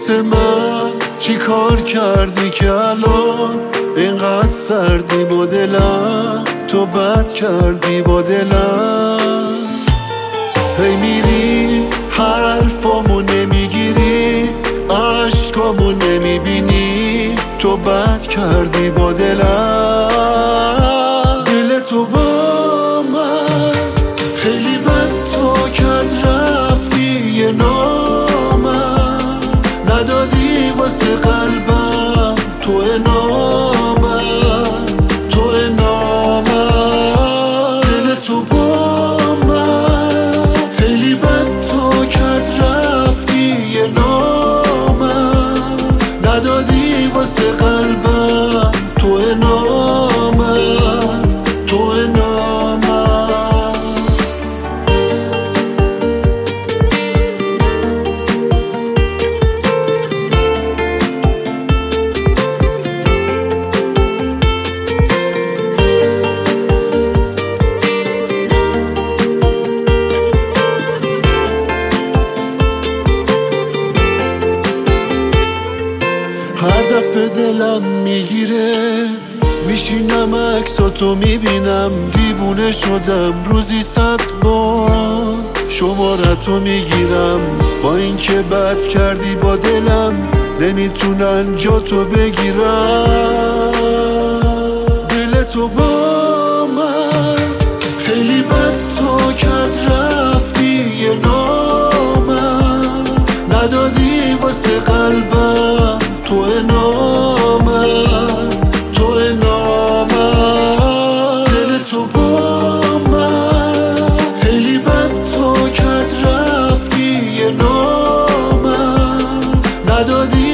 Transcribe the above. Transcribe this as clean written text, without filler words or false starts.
واسه من چی کار کردی که الان اینقدر سردی با دلم؟ تو بد کردی با دلم. هی میری حرفامو نمیگیری، عشقامو نمیبینی، تو بد کردی با دلم. دل تو با من خیلی بد تو کرد، رفتی یه نامم ندادی واسه قلبم، تو نامم، تو نامم. دل تو با من خیلی بد تو کرد، رفتی یه نامم ندادی واسه قلبم، تو نامم، تو نامم. هر دفعه دلم میگیره میشینم عکساتو میبینم، دیوونه شدم روزی 100 بار شمارتو میگیرم. با اینکه بد کردی با دلم نمیتونن جاتو بگیرم. دل تو با من خیلی بد تو کرد، رفتی یه نامم ندادی واسه قلبم، تو نامم، تو نامم. دل تو با من خیلی بد تو کرد، رفتی یه نامم ندادی